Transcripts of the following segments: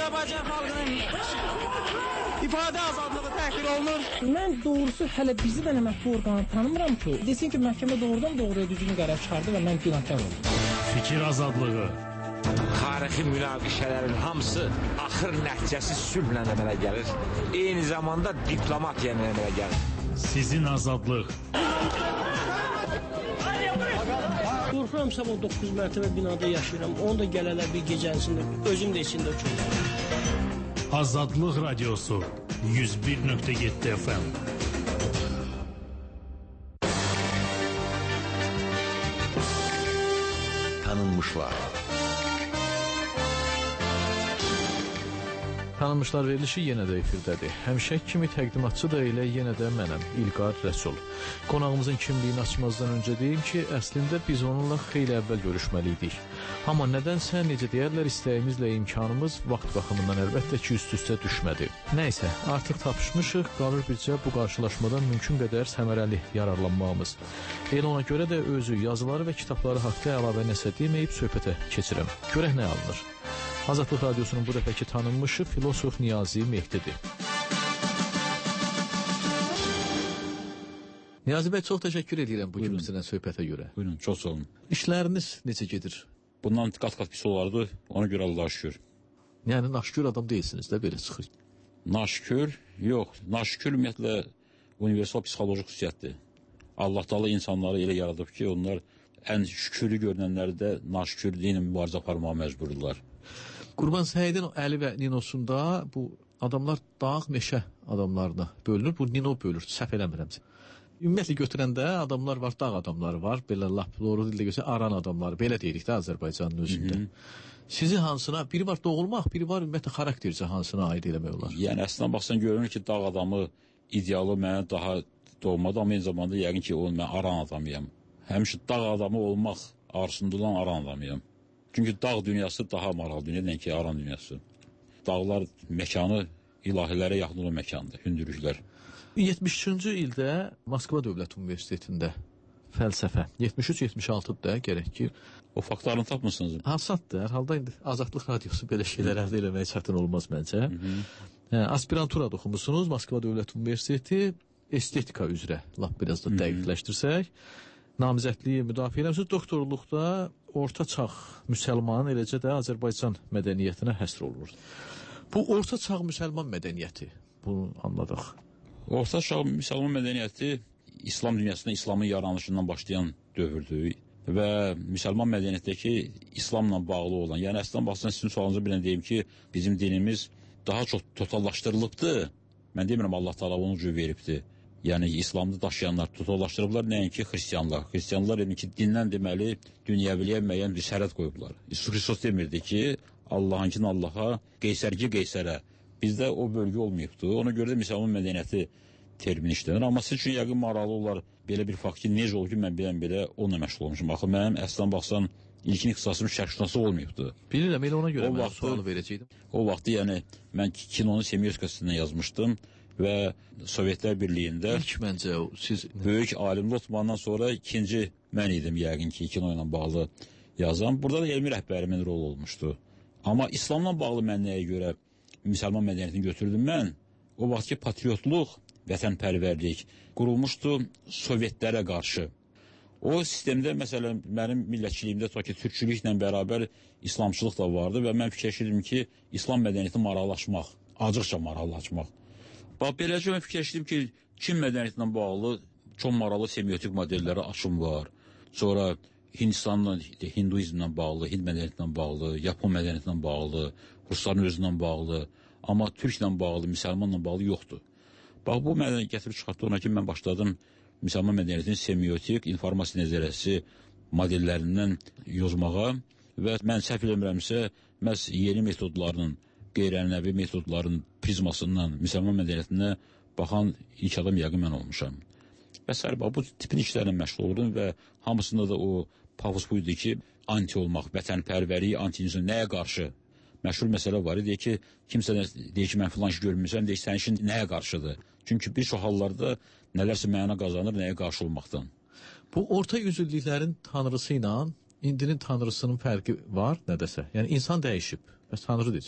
Azərbaycan xalqının ifadə azadlığı təhqir olunur. Mən doğrusu hələ bizi də məhkəmə orqanı tanımıram ki, desin ki, məhkəmə doğruya düzgün qərar çıxardı və mən günahkar oldum. Fikir azadlığı. Tarixi münaqişələrin hamısı axır nəticəsi sülhlə əmələ gəlir. Eyni zamanda diplomatiya ilə əmələ gəlir. Sizin azadlıq. Qorxuram sabah 9 mərtəbə binada yaşayıram. Onu da gələlər bir gecənisində, özüm də içində uçurum. Azadlıq radiosu 101.7 FM. Tanınmışlar. Tanınmışlar verilişi yenə də efirdədir. Həmişə kimi təqdimatçı da elə yenə də mənəm, İlqar Rəsul. Qonağımızın kimliyini açmazdan öncə deyim ki, əslində biz onunla xeyli əvvəl görüşməliydik. Amma nədənsə, necə deyərlər, istəyimizlə imkanımız vaxt baxımından əlbəttə ki, üst-üstə düşmədi. Nəysə, artıq tapışmışıq, qalır bircə bu qarşılaşmadan mümkün qədər səmərəli yararlanmağımız. Elə ona görə də özü, yazıları və kitabları haqda əlavə nəsə deməyib söhbətə keçirəm. Görək nə alınır. Azadlıq Radiosunun bu dəfəki tanınmışı filosof Niyazi Mehdidir. Niyazi bəy, çox təşəkkür edirəm bu günümüzdən söhbətə görə. Buyurun, çox sağ olun. İşləriniz necə gedir? Bundan qat-qat pis olardı, ona görə Allah'a şükür. Yəni, naşükür adam deyilsiniz də, belə çıxır. Naşükür, yox. Naşükür ümumiyyətlə universal psixolojik xüsusiyyətdir. Allah Taala insanları elə yaradıb ki, onlar ən şükürlü görünənləri də naşükürlüylə mübarizə aparmağa məcburdular. Qurban Səidin Əli və Ninosunda bu adamlar dağ meşə adamlarına bölünür. Bu Nino bölür, səhv eləmirəmsə. Ümumiyyətlə götürəndə adamlar var, dağ adamları var, belə lap doğru dildə göstər, aran adamları, belə deyirik də Azərbaycanın özündə. Sizi hansına, biri var doğulmaq, biri var ümumiyyətlə xaraktercə hansına aid eləmək olar? Yəni, əslində baxsan görünür ki, dağ adamı idealı mənə daha doğmadı, amma eyni zamanda yəqin ki, mən aran adamıyam. Həmişə dağ adamı olmaq arzusunda olan aran adamıyam. Çünki dağ dünyası daha maraqlı dünya, nəinki aran dünyası. Dağlar məkanı ilahilərə yaxın olan məkandır, hündürlüklər. 73-cü ildə Moskva Dövlət Universitetində fəlsəfə, 73-76-dır da gərək ki. O faktlarını tapmısınız? Hansatdır, hər halda indi Azadlıq Radiosu belə şeylər əldə eləməyə çətin olmaz məncə. Aspiranturada oxumusunuz, Moskva Dövlət Universiteti, estetika üzrə, lap biraz da dəqiqləşdirsək. Namizədliyi müdafiə eləmişsiniz, doktorluqda orta çağ müsəlman, eləcə də Azərbaycan mədəniyyətinə həsr olunur. Bu orta çağ müsəlman mədəniyyəti, bunu anladıq. Orta çağ müsəlman mədəniyyəti İslam dünyasında İslamın yaranışından başlayan dövrdür və müsəlman mədəniyyətdəki İslamla bağlı olan, yəni əslən baxsan sizin sualınıza bilən deyim ki, bizim dinimiz daha çox totallaşdırılıbdır. Mən demirəm Allah Taala onu cür veribdir. Yəni İslamda daşıyanlar totallaşdırıblar, nəinki xristianlar. Xristianlar demək ki, dindən deməli dünyəviliyə müəyyən bir sərhəd qoyublar. Xristos demirdi ki, Allahınkini Allaha, Qeysərki Qeysərə. Bizdə o bölgə olmayıbdır. Ona görə də müsəlman mədəniyyəti termini işlənir. Amma siz üçün yəqin maraqlı olar belə bir fakt ki, necə olub ki, mən bilən belə onunla məşğul olmuşum. Axı mənim əslən baxsan ilkin ixtisasım şərqşünası olmayıbdır. Bilirəm, elə ona görə mən sualı verəcəydim. O vaxtı yəni mən kinonun semiotikasından yazmışdım və Sovetlər Birliyində İlk məncə siz böyük alim Lotmandan sonra ikinci mən idim yəqin ki, kino ilə bağlı yazan. Burada da elmi rəhbərimin rol olmuşdu. Amma İslamla bağlı mən nəyə görə müsəlman mədəniyyətini götürdüm mən? O vaxt ki, patriotluq, vətənpərvərlik qurulmuşdu Sovetlərə qarşı. O sistemdə, məsələn, mənim millətçiliyimdə türkçülüklə bərabər İslamçılıq da vardı və mən fikirləşirdim ki, İslam mədəniyyəti maraqlaşmaq, acıqca maraqlaşmaq. Bax, beləcə mən fikirləşdim ki, Çin mədəniyyətinə bağlı çox maraqlı semiotik modellərə açım var. Sonra Hindistanla, Hinduizmlə bağlı, Hind mədəniyyətinə bağlı, Yapon mədəniyyətinə bağlı, Rusların özündən bağlı, amma Türklə bağlı, müsəlmanla bağlı yoxdur. Bax, bu mənə gətirib çıxartdı ona ki, mən başladım müsəlman mədəniyyətinin semiotik, informasiya nəzərəsi modellərindən yozmağa və mən səhv eləmirəmsə, məhz yeni metodlarının, qeyri-ənənəvi metodların prizmasından müsəlman mədəniyyətinə baxan ilk adam yəqin mən olmuşam. Və səhər bu tipin işlərlə məşğul olurdum və hamısında da o pavus buydu ki, anti olmaq, vətənpərvəri, anti-insan nəyə qarşı? Məşhur məsələ var, deyir ki, kimsə deyir ki, mən filan iş görmürsən, deyir ki, sənin işin nəyə qarşıdır? Çünki bir çox hallarda nələrsə məna qazanır, nəyə qarşı olmaqdan. Bu orta yüzüllüklərin tanrısı ilə indinin tanrısının fərqi var nədəsə? Yəni insan dəyişib, bəs tanrı deyəcək?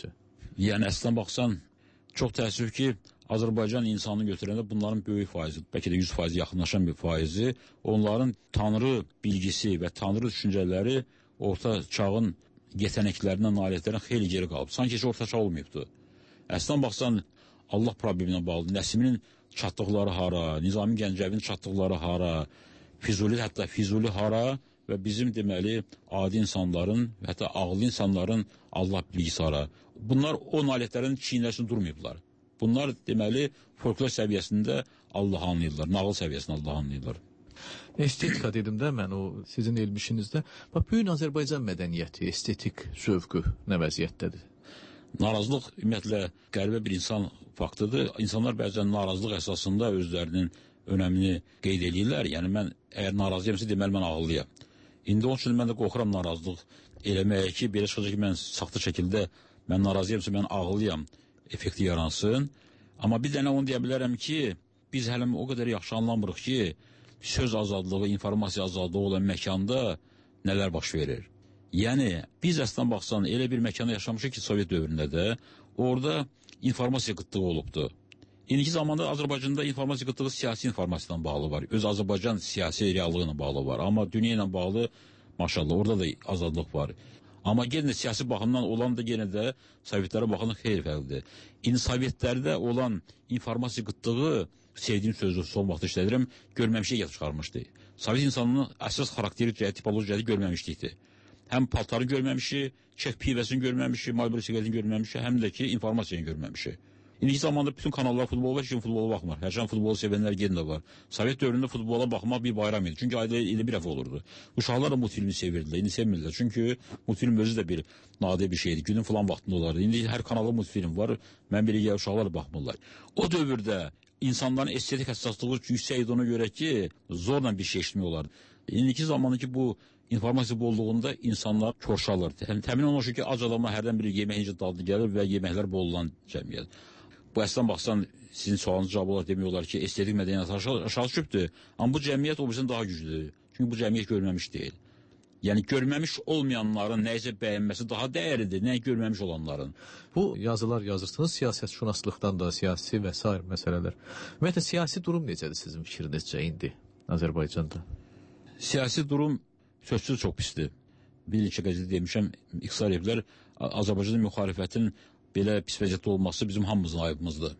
Yəni əslən baxsan, çox təəssüf ki, Azərbaycan insanını götürəndə bunların böyük faizi, bəlkə də 100% yaxınlaşan bir faizi, onların tanrı bilgisi və tanrı düşüncələri orta çağın yeteneklərindən, nailiyyətlərindən xeyli geri qalıb. Sanki heç orta çağ olmayıbdır. Əslən baxsan, Allah probleminə bağlı, Nəsiminin çatdıqları hara, Nizami Gəncəvinin çatdıqları hara, hətta Füzuli hara və bizim deməli adi insanların, hətta ağıllı insanların Allah bilgisi hara. Bunlar o nailiyyətlərin çiynlərini durmayıblar. Bunlar deməli folklor səviyyəsində Allah'ı anlayırlar, nağıl səviyyəsində Allah'ı anlayırlar. Estetika dedim də mən o sizin elm işinizdə. Bax, bu gün Azərbaycan mədəniyyəti, estetik zövqü nə vəziyyətdədir? Narazılıq ümumiyyətlə qəribə bir insan faktıdır. İnsanlar bəzən narazılıq əsasında özlərinin önəmini qeyd edirlər. Yəni mən əgər narazıyamsa deməli mən ağıllıyam. İndi onun üçün mən də qorxuram narazılıq eləməyə ki, belə çıxacaq ki, mən saxta şəkildə mən narazıyamsa mən ağıllıyam effekti yaransın. Amma bir dənə onu deyə bilərəm ki, biz hələ o qədər yaxşı anlamırıq ki, söz azadlığı, informasiya azadlığı olan məkanda nələr baş verir. Yəni, biz əslən baxsan, elə bir məkanda yaşamışıq ki, Sovet dövründə də, orada informasiya qıtlığı olubdur. İndiki zamanda Azərbaycanda informasiya qıtlığı siyasi informasiyadan bağlı var. Öz Azərbaycan siyasi reallığına bağlı var. Amma dünya ilə bağlı, maşallah, orada da azadlıq var. Amma yenə siyasi baxımdan olan da yenə də Sovetlərə baxımdan xeyli fərqlidir. İndi Sovetlərdə olan informasiya qıtlığı, sevdiyim sözü son vaxt işlədirəm, görməmişlik yad çıxarmışdı. Sovet insanının əsas xarakteri cəhət, tipoloji cəhəti görməmişlikdir. Həm paltarı görməmişik, çək pivəsini görməmişik, Marlboro siqaretini görməmişik, həm də ki, informasiyanı görməmişik. İndiki zamanda bütün kanallar futbol var, kim futbola baxmır. Hərçən futbolu sevənlər yenə də var. Sovet dövründə futbola baxmaq bir bayram idi. Çünki ayda ilə bir dəfə olurdu. Uşaqlar da multfilmi sevirdilər, indi sevmirlər. Çünki multfilm özü də bir nadir bir şeydir. Günün falan vaxtında olardı. İndi hər kanalda multfilm var. Mən belə gəl uşaqlar da baxmırlar. O dövrdə insanların estetik həssaslığı yüksək idi ona görə ki, zorla bir şey eşitmək olardı. İndiki zamandakı bu informasiya bolluğunda insanlar korşalır. Təmin olunur ki, ac adamlar hərdən bir yemək dadlı gəlir və yeməklər bol olan cəmiyyət. Bu əslən baxsan, sizin sualınız cavab olaraq demək olar ki, estetik mədəniyyət aşağı düşübdür. Amma bu cəmiyyət o birisindən daha güclüdür. Çünki bu cəmiyyət görməmiş deyil. Yəni görməmiş olmayanların nəyisə bəyənməsi daha dəyərlidir, nə görməmiş olanların. Bu yazılar yazırsınız, siyasətşünaslıqdan da, siyasi və s. məsələlər. Ümumiyyətlə, siyasi durum necədir sizin fikrinizcə indi Azərbaycanda? Siyasi durum sözsüz çox pisdir. Bir iki qəzeti demişəm, iqtisar evlər Azərbaycanda müxalifətin belə pis vəziyyətdə olması bizim hamımızın ayıbımızdır.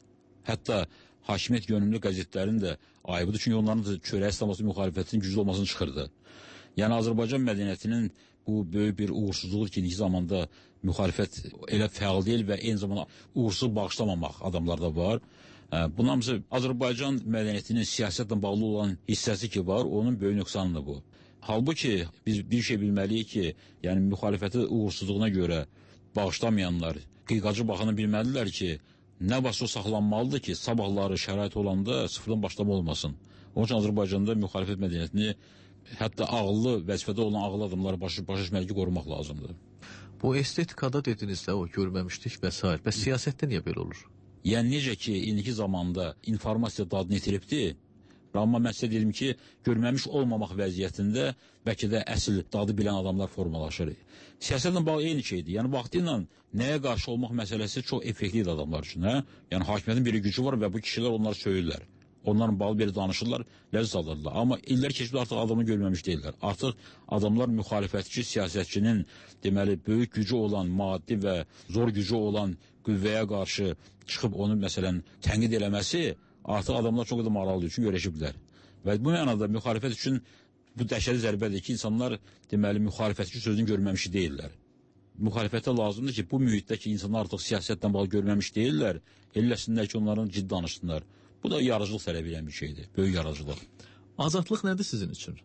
Hətta hakimiyyət yönümlü qəzetlərin də ayıbıdır. Çünki onların da çörək islaması müxalifətin güclü olmasını çıxırdı. Yəni Azərbaycan mədəniyyətinin bu böyük bir uğursuzluğu ki, indiki zamanda müxalifət elə fəal deyil və eyni zamanda uğursuz bağışlamamaq adamlarda var. Bunun hamısı Azərbaycan mədəniyyətinin siyasətlə bağlı olan hissəsi ki var, onun böyük nöqsanıdır bu. Halbuki biz bir şey bilməliyik ki, yəni müxalifəti uğursuzluğuna görə bağışlamayanlar, qıyqacı baxanı bilməlidirlər ki, nə varsa o saxlanmalıdır ki, sabahları şərait olanda sıfırdan başlama olmasın. Onun üçün Azərbaycanda müxalifət mədəniyyətini, hətta ağıllı, vəzifədə olan ağıllı adamları başa düşməli ki, qorumaq lazımdır. Bu estetikada dediniz də, o görməmişlik və s. Bəs siyasətdə niyə belə olur? Yəni necə ki, indiki zamanda informasiya dadını itiribdir, amma mən sizə dedim ki, görməmiş olmamaq vəziyyətində bəlkə də əsl dadı bilən adamlar formalaşır. Siyasətlə bağlı eyni şeydir. Yəni vaxtı ilə nəyə qarşı olmaq məsələsi çox effektivdir adamlar üçün. Hə? Yəni hakimiyyətin bir gücü var və bu kişilər onları söyürlər. Onların bağlı belə danışırlar, ləzzət alırlar. Amma illər keçib artıq adamı görməmiş deyirlər. Artıq adamlar müxalifətçi siyasətçinin deməli böyük gücü olan, maddi və zor gücü olan qüvvəyə qarşı çıxıb onu məsələn tənqid eləməsi artıq adamlar çox da maraqlıdır, çünki öyrəşiblər. Və bu mənada müxalifət üçün bu dəhşətli zərbədir ki, insanlar deməli müxalifətçi sözünü görməmiş deyirlər. Müxalifətə lazımdır ki, bu mühitdə ki, insanlar artıq siyasətlə bağlı görməmiş deyirlər, eləsinlər ki, onların ciddi danışsınlar. Bu da yaradıcılıq tələb edən bir şeydir, böyük yaradıcılıq. Azadlıq nədir sizin üçün?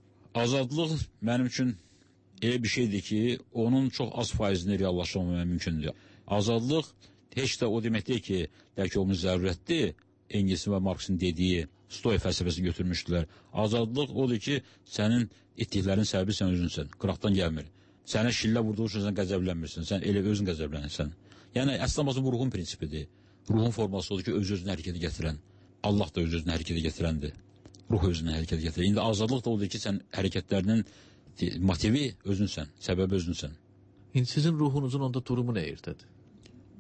Azadlıq mənim üçün elə bir şeydir ki, onun çox az faizini reallaşdırmamaya mümkündür. Azadlıq heç də o demək deyil ki, bəlkə onun zərurətdir, Engilsin və Marksin dediyi Stoy fəlsəfəsini götürmüşdülər. Azadlıq odur ki, sənin etdiklərin səbəbi sən özünsən, qıraqdan gəlmir. Sənə şillə vurduğu üçün sən qəzəblənmirsən, sən elə özün qəzəblənirsən. Yəni, əslən bu ruhun prinsipidir. Ruhun forması odur ki, öz-özünü hərəkətə gətirən. Allah da öz-özünü hərəkətə gətirəndir. Ruh özünü hərəkətə gətirən. İndi azadlıq da odur ki, sən hərəkətlərinin motivi özünsən, səbəbi özünsən. İndi sizin ruhunuzun onda durumu nə yerdədir?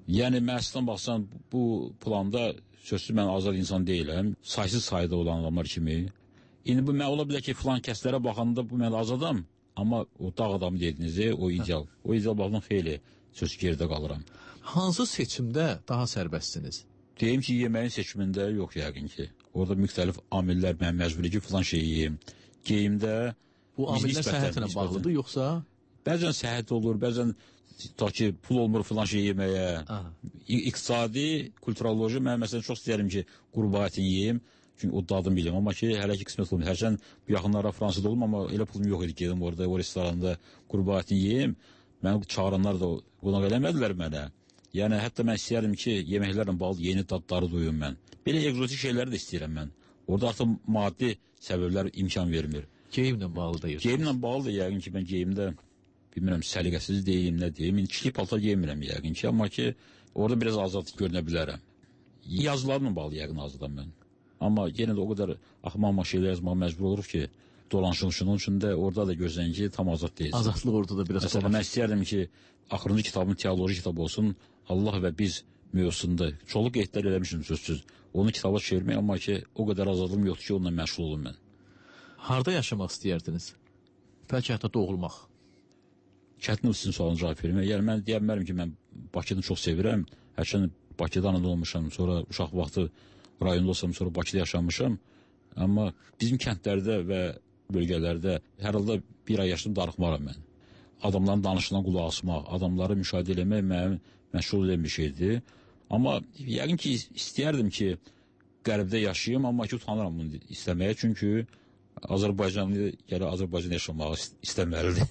Yəni mən əslən baxsan bu planda sözsüz mən azad insan deyiləm. Saysız sayda olan adamlar kimi. İndi bu mən ola bilər ki, filan kəslərə baxanda bu mən azadam. Amma o dağ adamı dediniz, o ideal. O ideal baxımdan xeyli sözsüz geridə qalıram. Hansı seçimdə daha sərbəstsiniz? Deyim ki, yeməyin seçimində yox yəqin ki. Orada müxtəlif amillər mən məcburi ki, filan şey yeyim. Geyimdə bu amillər səhhətlə bağlıdır yoxsa? Bəzən səhhət olur, bəzən ta ki, pul olmur filan şey yeməyə. İqtisadi, kulturoloji, mən məsələn çox istəyərəm ki, qurbağa ətini yeyim. Çünki o dadını biləm. Amma ki, hələ ki qismət olmuyor. Hərçən bu yaxınlara Fransada olmam, amma elə pulum yox idi ki, gedim orada, o restoranda qurbağa ətini yeyim. Məni çağıranlar da qonaq eləmədilər mənə. Yəni, hətta mən istəyərdim ki, yeməklərlə bağlı yeni dadları duyum mən. Belə egzotik şeyləri də istəyirəm mən. Orada artıq maddi səbəblər imkan vermir. Geyimlə bağlı da yiyorsunuz. Geyimlə bağlı da yəqin ki, mən geyimdə, bilmirəm, səliqəsiz deyim, nə deyim. Kişilik paltar geymirəm yəqin ki, amma ki, orada biraz azad görünə bilərəm. Yazılarla bağlı yəqin azadam mən. Amma yenə də o qədər axmaqma şeylər yazmağa məcbur oluruq ki, dolanışılmışın. Onun üçün də orada da gözləyən ki, tam azad deyilsin. Azadlıq orada da biraz... Məsələn, mən istəyərdim ki, axırıncı kitabım teoloji kitab olsun, Allah və biz mövzusunda. Çoxlu qeydlər eləmişim sözsüz. Onu kitaba çevirmək, amma ki, o qədər azadlığım yoxdur ki, onunla məşğul olum mən. Harada yaşamaq istəyərdiniz? Bəlkə hətta doğulmaq. Çətin sizin sualını cavab vermək. Yəni, mən deyə bilmərəm ki, mən Bakını çox sevirəm. Hərçən Bakıda anadan olmuşam, sonra uşaq vaxtı rayonda olsam, sonra Bakıda yaşamışam. Amma bizim kəndlərdə və bölgələrdə hər halda bir ay yaşadım, darıxmaram mən. Adamların danışılan qulaq asmaq, adamları müşahidə eləmək mənim məşğul edən bir şeydir. Amma yəqin ki, istəyərdim ki, qərbdə yaşayayım, amma ki, utanıram bunu istəməyə. Çünki Azərbaycanlı gələ Azərbaycanda yaşamağı istəməlidir.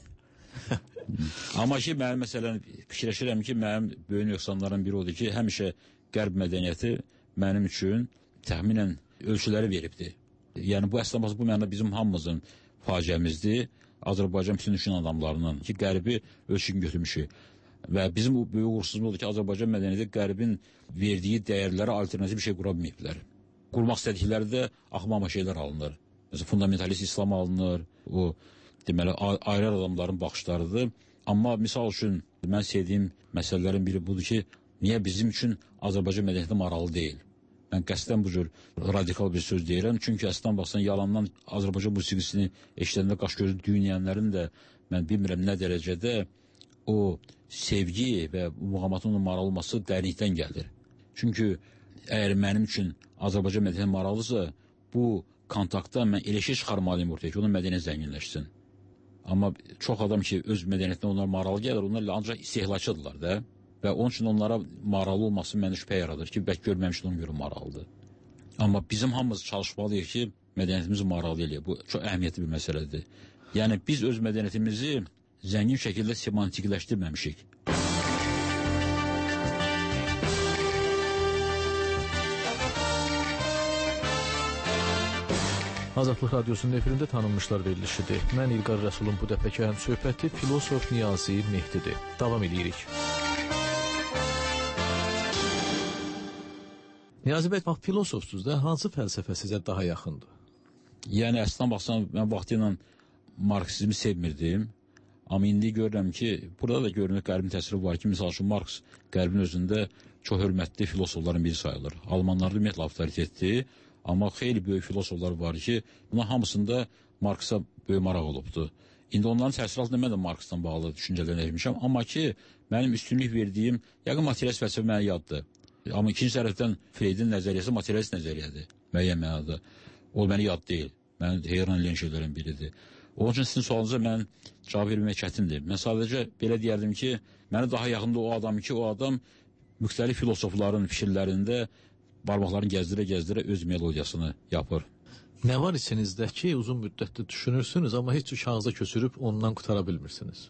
Amma ki, mənim məsələn, fikirləşirəm ki, mənim böyük nöqsanlarım biri odur ki, həmişə qərb mədəniyyəti mənim üçün təxminən ölçüləri veribdir. Yəni, bu əslində bu mənada bizim hamımızın faciəmizdir. Azərbaycan bütün düşün adamlarının ki, qərbi ölçü götürmüşük. Və bizim bu böyük uğursuzluq odur ki, Azərbaycan mədəniyyəti qərbin verdiyi dəyərlərə alternativ bir şey qura bilməyiblər. Qurmaq istədikləri də axmaqma şeylər alınır. Məsələn, fundamentalist İslam alınır, o deməli, ayrı adamların baxışlarıdır. Amma misal üçün, mən sevdiyim məsələlərin biri budur ki, niyə bizim üçün Azərbaycan mədəniyyəti maraqlı deyil? Mən qəsdən bu cür radikal bir söz deyirəm. Çünki əslən baxsan, yalandan Azərbaycan musiqisini eşidəndə qaş-gözü düyünləyənlərin də mən bilmirəm nə dərəcədə o sevgi və muğamatın maraqlı olması dərinlikdən gəlir. Çünki əgər mənim üçün Azərbaycan mədəniyyəti maraqlısa, bu kontaktda mən elə şey çıxarmalıyım ortaya ki, onun mədəniyyət zənginləşsin. Amma çox adam ki, öz mədəniyyətinə onlar maraqlı gəlir, onlar ancaq istehlakçıdırlar da. Və onun üçün onlara maraqlı olması məndə şübhə yaradır ki, bəlkə görməmişdir, ona görə maraqlıdır. Amma bizim hamımız çalışmalıyıq ki, mədəniyyətimizi maraqlı eləyək. Bu çox əhəmiyyətli bir məsələdir. Yəni, biz öz mədəniyyətimizi zəngin şəkildə semantikləşdirməmişik. Azadlıq Radiosunun efirində tanınmışlar verilişidir. Mən İlqar Rəsulun bu dəfəki həm söhbəti filosof Niyazi Mehdidir. Davam edirik. Niyazi bəy, filosofsuz da hansı fəlsəfə sizə daha yaxındır? Yəni, əslən baxsan, mən vaxtı ilə Marksizmi sevmirdim. Amma indi görürəm ki, burada da görünür qərbin təsiri var ki, misal üçün Marks qərbin özündə çox hörmətli filosofların biri sayılır. Almanlarda ümumiyyətlə avtoritetdir. Amma xeyli böyük filosoflar var ki, buna hamısında Marksa böyük maraq olubdur. İndi onların təsiri altında mən də Marksdan bağlı düşüncələrlə etmişəm. Amma ki, mənim üstünlük verdiyim, yəqin materialist fəlsəfə mənə yaddır. Amma ikinci tərəfdən Freydin nəzəriyyəsi materialist nəzəriyyədir, müəyyən mənada. O mənə yad deyil, mənə heyran eləyən şeylərin biridir. Onun üçün sizin sualınıza mən cavab vermək çətindir. Mən sadəcə belə deyərdim ki, mənə daha yaxında o adam ki, o adam müxtəlif filosofların fikirlərində barmaqlarını gəzdirə-gəzdirə öz melodiyasını yapır. Nə var içinizdə ki, uzun müddətdə düşünürsünüz, amma heç kağıza köçürüb ondan qutara bilmirsiniz?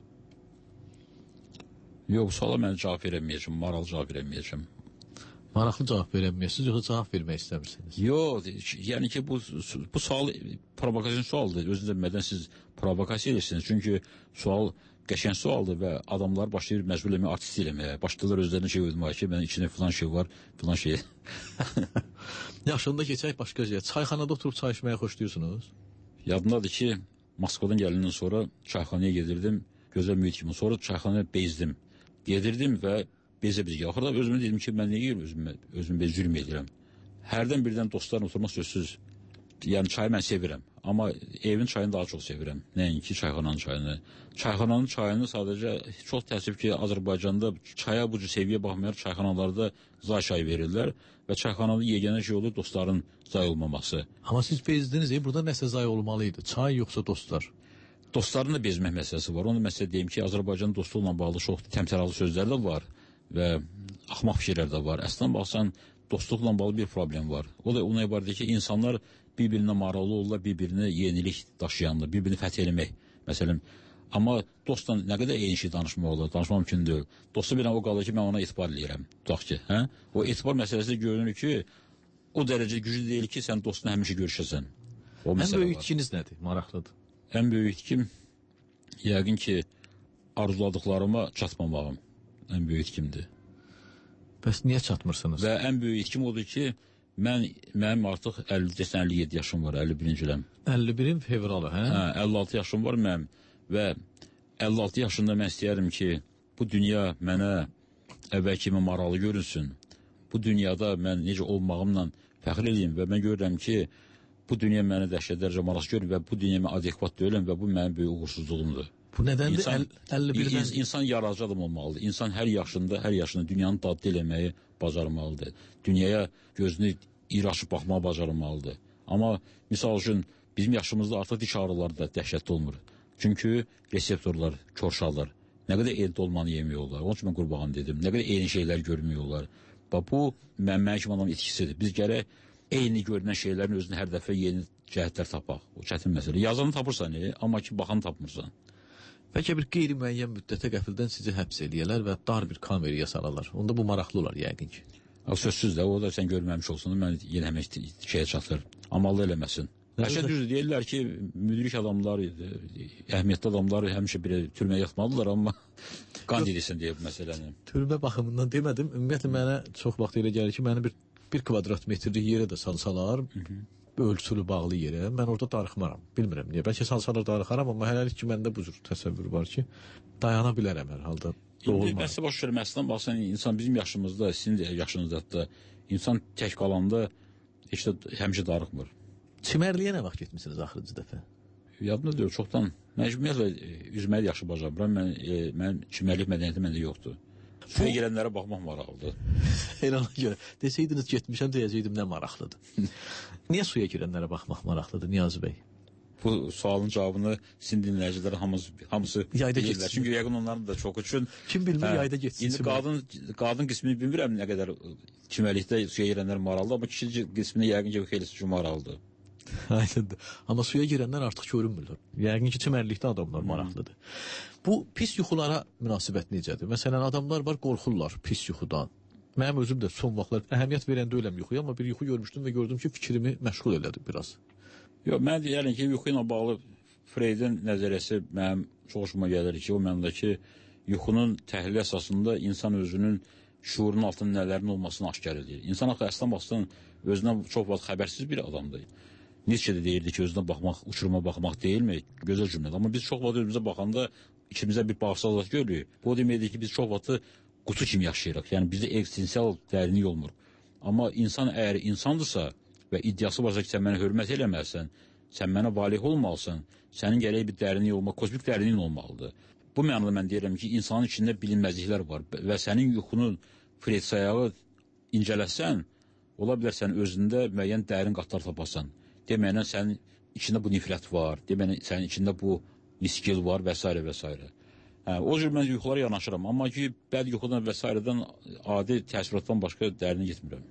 Yox, bu suala mən cavab verəməyəcəm, maraqlı cavab verəməyəcəm. Maraqlı cavab verəməyəsiniz, yoxsa cavab vermək istəmirsiniz? Yox, yəni ki, bu sual provokasyon sualdır. Özünüzə mədən siz provokasiya edirsiniz. Çünki sual qəşəng sualdır və adamlar başlayır məcbur eləməyə, artist eləməyə. Başlayırlar özlərinə şey uydumağa ki, mənim içində filan şey var, filan şey. Yaxşında keçək başqa şey. Çayxanada oturub çay içməyə xoşlayırsınız? Yadımdadır ki, Moskvadan gəlindən sonra çayxanaya gedirdim, gözəl mühit kimi. Sonra çayxanaya bezdim. Gedirdim və bezə biz axırda özümə dedim ki, mən niyə özümə zülm edirəm? Hərdən birdən dostlarla oturmaq sözsüz. Yəni çayı mən sevirəm, amma evin çayını daha çox sevirəm. Nəinki çayxananın çayını. Çayxananın çayını sadəcə çox təəssüf ki, Azərbaycanda çaya bu cür səviyyə baxmayaraq çayxanalarda zay çay verirlər və çayxanada yeganə şey olur dostların zay olmaması. Amma siz bezdiniz, burada nəsə zay olmalıydı. Çay yoxsa dostlar? Dostların da bezmək məsələsi var. Onu məsələ deyim ki, Azərbaycan dostluqla bağlı çox təmtəralı sözlər də var və axmaq fikirlər də var. Əslən baxsan, dostluqla bağlı bir problem var. O da ona ibarətdir ki, insanlar bir-birinə maraqlı olurlar, bir-birinə yenilik daşıyanlar, bir-birini fəth eləmək, məsələn. Amma dostla nə qədər eyni şey danışmaq olur, danışmaq mümkün deyil. Dostu bilən o qalır ki, mən ona etibar eləyirəm. Tutaq ki, hə? O etibar məsələsi görünür ki, o dərəcə güclü deyil ki, sən dostunla həmişə görüşəsən. Ən böyük itkiniz nədir? Maraqlıdır. Ən böyük itkim, yəqin ki, arzuladıqlarıma çatmamağım ən böyük itkimdir. Bəs niyə çatmırsınız? Və ən böyük itkim odur ki, mənim artıq 57 yaşım var, 51-ci iləm. 51-in fevralı, hə? Hə, 56 yaşım var mənim və 56 yaşında mən istəyərəm ki, bu dünya mənə əvvəl kimi maraqlı görünsün. Bu dünyada mən necə olmağımla fəxr edeyim və mən görürəm ki, bu dünya mənə dəhşət dərəcə maraqlı görür və bu dünya mən adekvat deyiləm və bu mənim böyük uğursuzluğumdur. Bu nədəndir? 51-dən İnsan yaradıcı adam olmalıdır. İnsan hər yaşında dünyanın dadlı eləməyi bacarmalıdır. Dünyaya gözünü iri açıb baxmağı bacarmalıdır. Amma misal üçün bizim yaşımızda artıq diş ağrıları da dəhşətli olmur. Çünki reseptorlar korşallar. Nə qədər eyni olmanı yemiyorlar. Onun üçün mən qurbağam dedim. Nə qədər eyni şeylər görmüyorlar. Bu mənim kimi adamın etkisidir. Biz gərək eyni görünən şeylərin özünü hər dəfə yeni cəhətlər tapaq. O çətin məsələ. Yazanı tapırsan, amma ki baxanı tapmırsan. Bəlkə bir qeyri-müəyyən müddətə qəfildən sizi həbs eləyərlər və dar bir kameraya salarlar. Onda bu maraqlı olar yəqin ki. Sözsüz də, o da sən görməmiş olsun, mən yenə həmək şeyə çatır. Amallı eləməsin. Həşə düzdür, deyirlər ki, müdrik adamlar, əhəmiyyətli adamlar həmişə bir türməyə yatmalıdırlar, amma qan edirsən deyə bu məsələni. Türmə baxımından demədim. Ümumiyyətlə, mənə çox vaxt elə gəlir ki, məni bir kvadrat metrlik yerə də salsalar, ölçülü bağlı yerə, mən orada darıxmaram. Bilmirəm niyə. Bəlkə salsalar darıxaram, amma hələlik ki, məndə bu cür təsəvvür var ki, dayana bilərəm hər halda. Bəsə baş verir, məsələn, baxsan, insan bizim yaşımızda, sizin də yaşınızda da, insan tək qalanda heç də həmişə darıxmır. Çimərliyə nə vaxt getmişsiniz axırıncı dəfə? Yadımda deyil, çoxdan. Mən ümumiyyətlə üzməyi yaxşı bacarmıram. Mənim çimərlik mədəniyyəti məndə yoxdur. Suya girənlərə baxmaq maraqlıdır. Elana görə. Desəydiniz getmişəm, deyəcəkdim nə maraqlıdır. Niyə suya girənlərə baxmaq maraqlıdır, Niyazi bəy? Bu sualın cavabını sizin dinləyiciləri hamısı bilirlər. Çünki yəqin onların da çox üçün. Kim bilmir yayda getsin. İndi qadın qismini bilmirəm nə qədər çimərlikdə suya girənlər maraqlıdır, amma kişi qismini yəqin ki, xeyli üçün maraqlıdır. Aydındır. Amma suya girənlər artıq görünmürlər. Yəqin ki, çimərlikdə adamlar maraqlıdır. Bu pis yuxulara münasibət necədir? Məsələn, adamlar var, qorxurlar pis yuxudan. Mənim özüm də son vaxtlar əhəmiyyət verən deyiləm yuxuya, amma bir yuxu görmüşdüm və gördüm ki, fikrimi məşğul elədi biraz. Yox, mən deyərəm ki, yuxu ilə bağlı Freydin nəzəriyyəsi mənim çox hoşuma gəlir ki, o mənimdəki yuxunun təhlil əsasında insan özünün şuurun altında nələrin olmasını aşkar edir. İnsan axı əslən baxsan özündən çox vaxt xəbərsiz bir adamdır. Nietzsche də deyirdi ki, özünə baxmaq, uçuruma baxmaq deyilmi? Gözəl cümlədir. Amma biz çox vaxt özümüzə baxanda içimizdə bir bağırsaqlıq görürük. Bu deməkdir ki, biz çox vaxt qutu kimi yaşayırıq. Yəni bizdə eksistensial dərinlik olmur. Amma insan əgər insandırsa və iddiası varsa ki, sən mənə hörmət eləməlisən, sən mənə valih olmalısan, sənin gərək bir dərinlik olmaq, kosmik dərinliyin olmalıdır. Bu mənada mən deyirəm ki, insanın içində bilinməzliklər var və sənin yuxunun Freyd sayağı incələsən, ola bilər sən özündə müəyyən dərin qatlar tapasan. Deməyən sənin içində bu nifrət var, deməyən sənin içində bu niskil var və s. və s. O cür mən yuxulara yanaşıram, amma ki, bəd yuxudan və s.dən adi təəssüratdan başqa dərinə getmirəm.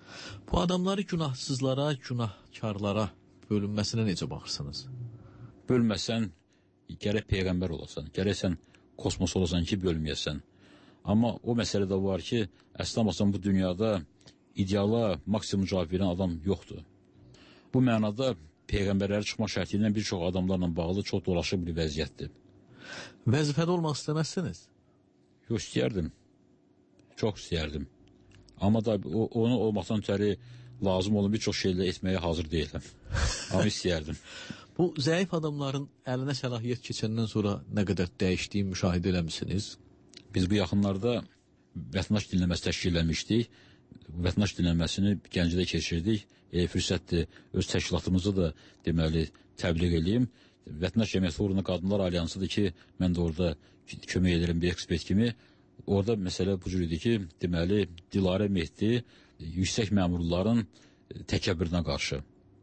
Bu adamları günahsızlara, günahkarlara bölünməsinə necə baxırsınız? Bölməsən, gərək peyğəmbər olasan, gərək sən kosmos olasan ki, bölməyəsən. Amma o məsələ də var ki, əslən baxsan bu dünyada ideala maksimum cavab verən adam yoxdur. Bu mənada peyğəmbərləri çıxma şərti ilə bir çox adamlarla bağlı çox dolaşıq bir vəziyyətdir. Vəzifədə olmaq istəməzsiniz? Yox, istəyərdim. Çox istəyərdim. Amma da onu olmaqdan ötəri lazım olan bir çox şeylə etməyə hazır deyiləm. Amma istəyərdim. Bu zəif adamların əlinə səlahiyyət keçəndən sonra nə qədər dəyişdiyini müşahidə eləmişsiniz? Biz bu yaxınlarda vətəndaş dinləməsi təşkillənmişdik. Vətəndaş dinləməsini Gəncədə keçirdik. Fürsətdir, öz təşkilatımızı da deməli təbliğ edeyim. Vətəndaş Cəmiyyəti uğruna Qadınlar Alyansıdır ki, mən də orada kömək edirəm bir ekspert kimi. Orada məsələ bu cür idi ki, deməli Dilarə Mehdi yüksək məmurların təkəbbürünə qarşı.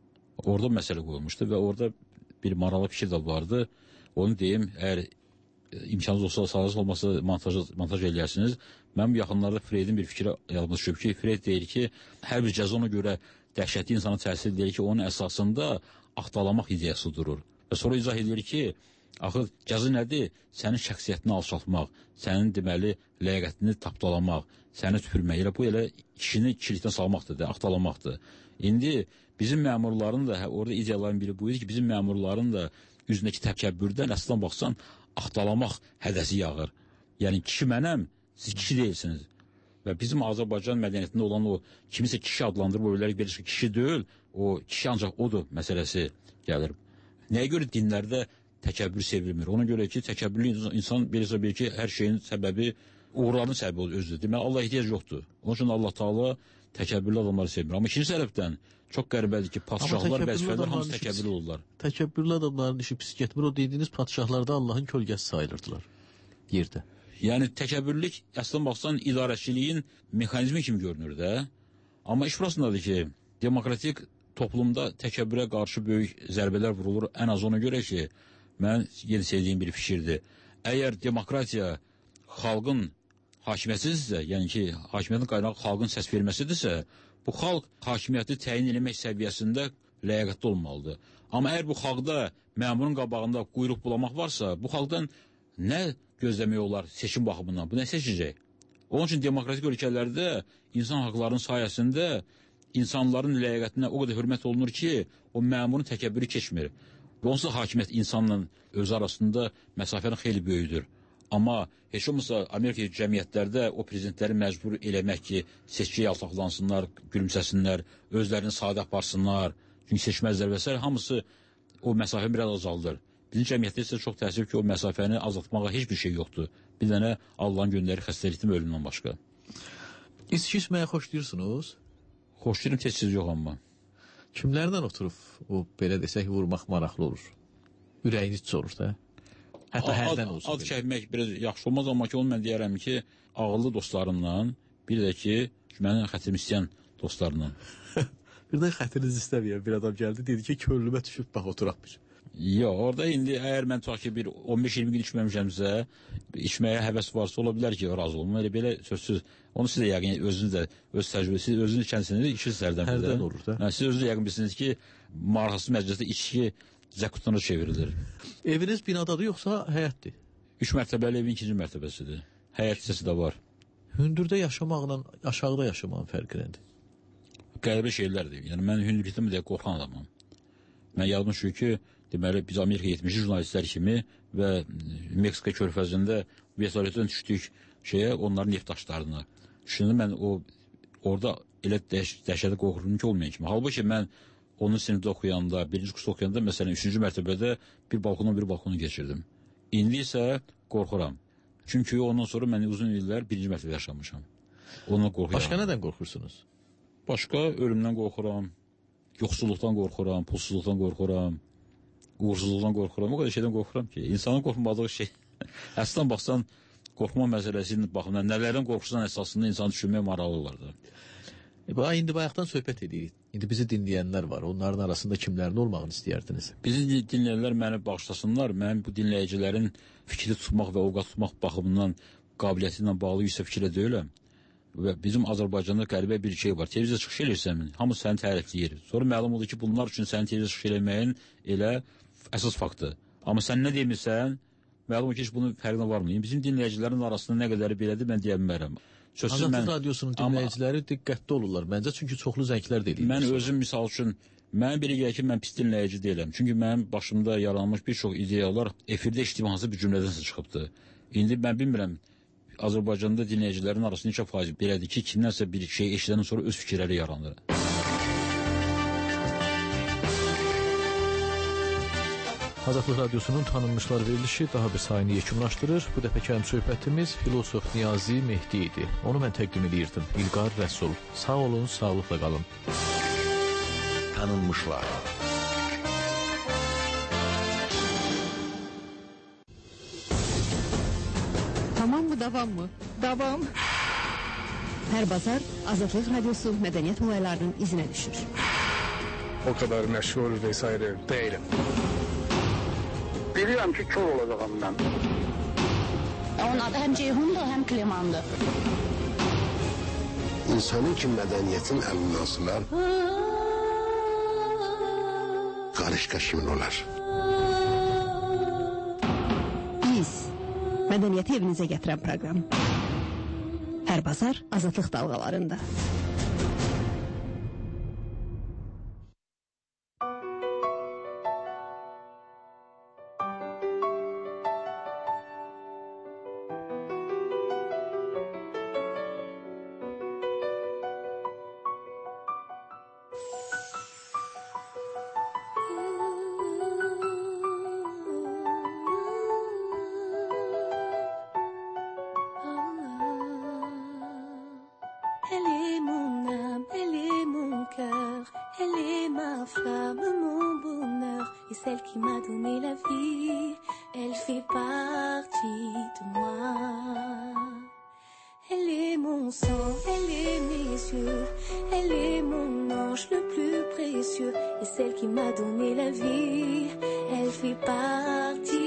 Orada məsələ qoymuşdu və orada bir maraqlı fikir də vardı. Onu deyim, əgər imkanınız olsa, sağınız olmasa montaj eləyərsiniz. Mən bu yaxınlarda Freydin bir fikri yadıma düşüb ki, Freyd deyir ki, hər bir cəza ona görə dəhşətli insana təsir edir ki, onun əsasında axtalamaq ideyası durur. Və sonra izah edir ki, axı cəza nədir? Sənin şəxsiyyətini alçaltmaq, sənin deməli ləyaqətini tapdalamaq, səni tüpürmək. Elə bu elə kişini kilikdən salmaqdır, axtalamaqdır. İndi bizim məmurların da, orada ideyaların biri bu idi ki, bizim məmurların da üzündəki təkəbbürdən əslən baxsan, axtalamaq hədəsi yağır. Yəni kişi mənəm, siz kişi deyilsiniz. Və bizim Azərbaycan mədəniyyətində olan o kimisə kişi adlandırıb o bilərik, bir kişi deyil, o kişi ancaq odur məsələsi gəlir. Nəyə görə dinlərdə təkəbbür sevilmir? Ona görə ki, təkəbbürlü insan bilirsə bir ki, hər şeyin səbəbi uğurların səbəbi özüdür. Deməli, Allah ehtiyac yoxdur. Onun üçün Allah Taala təkəbbürlü adamları sevmir. Amma ikinci tərəfdən çox qəribədir ki, padşahlar, vəzifələr hamısı təkəbbürlü olurlar. Təkəbbürlü adamların işi pis getmir. O dediyiniz padşahlarda Allahın kölgəsi sayılırdılar yerdə. Yəni təkəbbürlük əslən baxsan idarəçiliyin mexanizmi kimi görünür də. Amma iş burasındadır ki, demokratik toplumda təkəbbürə qarşı böyük zərbələr vurulur. Ən az ona görə ki, mən yenə sevdiyim bir fikirdir. Əgər demokratiya xalqın hakimiyyətsizdirsə, yəni ki, hakimiyyətin qaynağı xalqın səs verməsidirsə, bu xalq hakimiyyəti təyin etmək səviyyəsində ləyaqətli olmalıdır. Amma əgər bu xalqda məmurun qabağında quyruq bulamaq varsa, bu xalqdan nə gözləmək olar seçim baxımından? Bu nə seçəcək? Onun üçün demokratik ölkələrdə insan haqlarının sayəsində insanların ləyaqətinə o qədər hörmət olunur ki, o məmurun təkəbbürü keçmir. Və onsuz da hakimiyyət insanla özü arasında məsafənin xeyli böyüdür. Amma heç olmasa Amerika cəmiyyətlərdə o prezidentləri məcbur eləmək ki, seçkiyə yaltaqlansınlar, gülümsəsinlər, özlərini sadə aparsınlar, çünki seçməzlər və s. hamısı o məsafəni biraz azaldır. Bizim cəmiyyətdə isə çox təəssüf ki, o məsafəni azaltmağa heç bir şey yoxdur. Bir dənə Allahın göndəri xəstəlikdən ölümdən başqa. İçki içməyə xoşlayırsınız? Xoşlayırım, tez-tez yox amma. Kimlərdən oturub o, belə desək, vurmaq maraqlı olur? Ürəyiniz olur da? Hətta hərdən olsun. Ad çəkmək biraz yaxşı olmaz, amma ki, onu mən deyərəm ki, ağıllı dostlarımla, bir də ki, mənim xətrim istəyən dostlarla. Bir də xətriniz istəməyən bir adam gəldi, dedi ki, könlümə düşüb, bax, oturaq bir. Yox, orada indi əgər mən tutaq ki, bir 15-20 gün içməmişəmsə, içməyə həvəs varsa, ola bilər ki, razı olmam. Elə belə sözsüz, onu siz də yəqin özünüz də, öz təcrübəsi, siz özünüz içənsiniz, içirsiniz hərdən. Hərdən olur da. Siz özünüz yəqin bilirsiniz ki, maraqsız məclisdə içki zəkutuna çevrilir. Eviniz binadadır, yoxsa həyətdir? 3 mərtəbəli evin 2-ci mərtəbəsidir. Həyət hissəsi də var. Hündürdə yaşamaqla aşağıda yaşamağın fərqi nədir? Qəribə şeylərdir. Yəni, mən hündürlükdən deyə qorxan adamım. Mən yadıma düşür ki, deməli, biz Amerika 70-ci jurnalistlər kimi və Meksika körfəzində vəsaitdən düşdük şeyə, onların neft daşlarına. Düşündüm, mən orada elə dəhşətə qorxurum ki, olmayan kimi. Halbuki mən onun sinifdə oxuyanda, birinci kursda oxuyanda, məsələn, 3-cü mərtəbədə bir balkonu geçirdim. İndi isə qorxuram. Çünki ondan sonra mən uzun illər birinci mərtəbədə yaşamışam. Ondan qorxuram. Başqa nədən qorxursunuz? Başqa ölümdən qorxuram, yoxsulluqdan qorxuram, pulsuzluqdan qorxuram, uğursuzluqdan qorxuram. O qədər şeydən qorxuram ki, insanın qorxmadığı şey. Əslən baxsan, qorxma məsələsinin baxımdan, nələrdən qorxusan əsasında insanı düşünmək maraqlı olardı. İndi bayaqdan söhbət edirik. İndi bizi dinləyənlər var. Onların arasında kimlərin olmağını istəyərdiniz? Bizi dinləyənlər məni bağışlasınlar. Mən bu dinləyicilərin fikri tutmaq və ovqat tutmaq baxımından qabiliyyəti ilə bağlı yüksək fikrə deyiləm. Və bizim Azərbaycanda qəribə bir şey var. Televizya çıxış eləyirsən, hamı səni tərifləyir. Sonra məlum oldu ki, bunlar üçün sənin televizya çıxış eləməyin elə əsas faktı. Amma sən nə demirsən, məlum ki, heç bunun fərqinə varmayın. Bizim dinləyicilərin arasında nə qədəri belədir, mən deyə bilmərəm. Azadlıq radiosunun dinləyiciləri diqqətli olurlar. Məncə, çünki çoxlu zənglər deyildir. Mən özüm, misal üçün, mən biri gəlir ki, mən pis dinləyici deyiləm. Çünki mənim başımda yaranmış bir çox ideyalar efirdə eşitdiyim hansı bir cümlədənsə çıxıbdır. İndi mən bilmirəm, Azərbaycanda dinləyicilərin arasında neçə faiz belədir ki, kimdənsə bir şey eşidəndən sonra öz fikirləri yaranır. Azadlıq Radiosunun tanınmışlar verilişi daha bir sayını yekunlaşdırır. Bu dəfəki söhbətimiz filosof Niyazi Mehdi idi. Onu mən təqdim edirdim. İlqar Rəsul. Sağ olun, sağlıqla qalın. Tanınmışlar. Tamam mı, davam mı? Davam. Hər bazar Azadlıq Radiosu mədəniyyət olaylarının izinə düşür. O kadar meşhur vesaire değilim. Biliyorum ki kör olacağım ben. Onun adı hem Ceyhun'dur hem Kleman'dır. İnsanın ki mədəniyyətin əlindən asılar, qarışqa kimin olar? Biz, mədəniyyəti evinizə gətirən proqram. Hər bazar Azadlıq dalğalarında. Celle qui m'a donné la vie, elle fait partie de moi. Elle est mon sang, elle est mes yeux, elle est mon ange le plus précieux. Et celle qui m'a donné la vie, elle fait partie